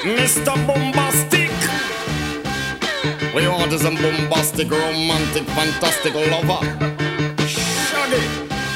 Mr. Bombastic. We want is a bombastic, romantic, fantastic lover. Shaggy.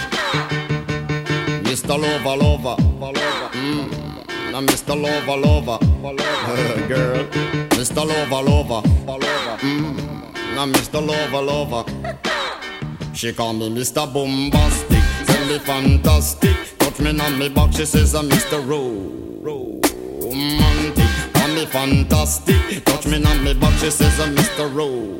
Mr. Lover. Now Mr. Lover. Girl. Mr. Lover. Now Mr. Lover. She call me Mr. Bombastic. Tell me fantastic. Touch me on me back. She says I'm Mr. Romantic. Call me fantastic. Touch me on me back. She says I'm Mr.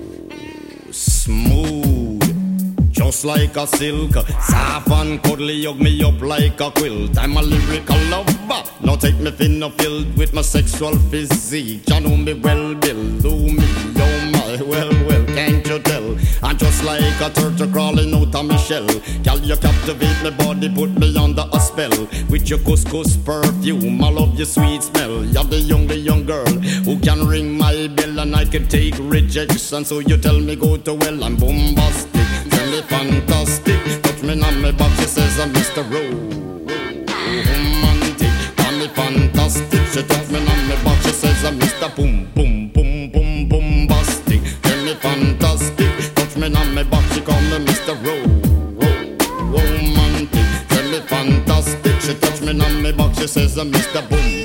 Smooth. Just like a silk, soft and cuddly, hug me up like a quilt. I'm a lyrical lover. Now take me thin or filled with my sexual physique. You know me well, Bill. Do me, oh my, well, can't you tell? I'm just like a turtle crawling out of my shell. Girl, you captivate my body, put me under a spell. With your couscous perfume, I love your sweet smell. You're the young girl who can ring my bell, and I can take rejection. So you tell me go to well, I'm bombastic. Tell me fantastic. Touch me on my back, she says I'm Mr. Romantic. Tell me fantastic. She touch me on my back, she says I'm Mr. Bombastic. Tell me fantastic. Touch me on my back, she call me Mr. Romantic. Tell me fantastic. She touch me on my back, she says I'm Mr. Boom.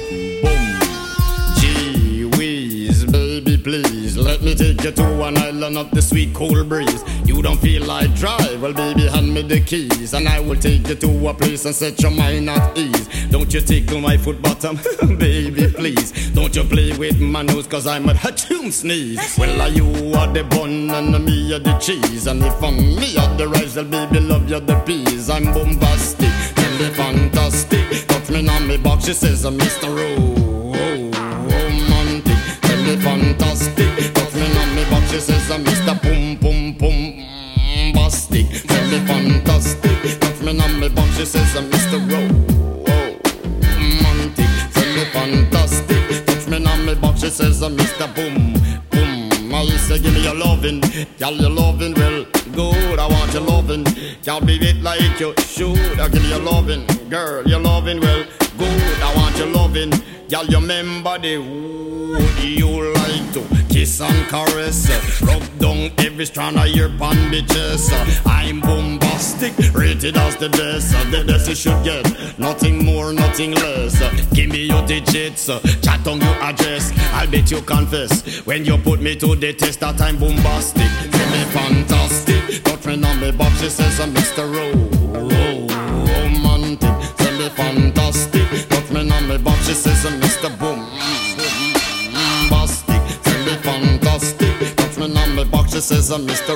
Gee whiz, baby please, let me take you to an island of the sweet cool breeze. You don't feel like drive? Well baby, hand me the keys, and I will take you to a place and set your mind at ease. Don't you tickle my foot bottom, baby please. Don't you play with my nose, cause I'm a hatchoon sneeze. Well you are the bun and me are the cheese, and if I'm me are the rice, well baby love you the peas. I'm bombastic, tell me fantastic. Touch me on me box, she says I'm Mr. Romantic. Tell me fantastic. Touch me on me box, she says I'm Mr. Bombastic. Tell me fantastic. Touch me on me box, she says I'm Mr. Romantic. Tell me fantastic. Touch me on me box, she says I'm Mr. Boom. I say give me your lovin', girl, your lovin' well good. I want your lovin', can't be it like you should. I give you your lovin', girl, your lovin' well good. I want your lovin', girl, you remember the wood you like to kiss and caress, rub down every strand of your bandages. I'm bombastic, rated as the best. The best you should get, nothing more, nothing less. Give me your digits, chat on your address. I'll bet you confess when you put me to the test that I'm bombastic. Tell me fantastic. Touch me on me box, she says I'm Mr. Romantic. Tell me fantastic. Touch me on me box, she says I'm Mr. Bombastic. Tell me fantastic. Touch me on me box, she says I'm Mr.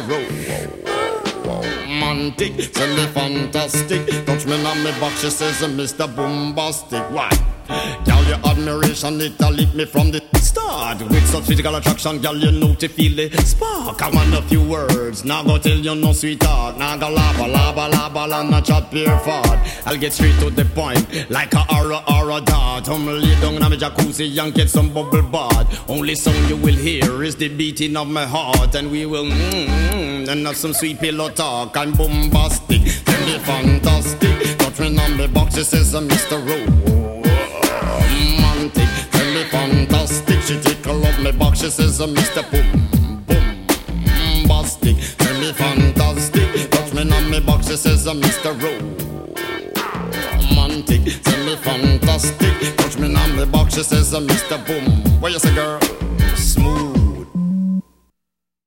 Romantic. Tell me fantastic. Touch me on me box, she says I'm Mr. Bombastic. Why? Girl, your admiration, it'll lit me from the start. With such physical attraction, girl, you know to feel the spark. I want a few words, now go tell you no sweetheart. Now go laba, and not chat pure fart. I'll get straight to the point, like a aura dart. Lay down in my jacuzzi and get some bubble bath. Only song you will hear is the beating of my heart. And we will and have some sweet pillow talk. I'm bombastic, tell me fantastic. Touch me on the box, she says I'm Mr. Romantic. Tell me fantastic. She tickle up my box, she says I'm Mr. Bombastic. Tell me fantastic. Touch me on my box, she says I'm Mr. Romantic. Tell me fantastic. Touch me on my box, she says I'm Mr. Boom. What you say, girl? Smooth.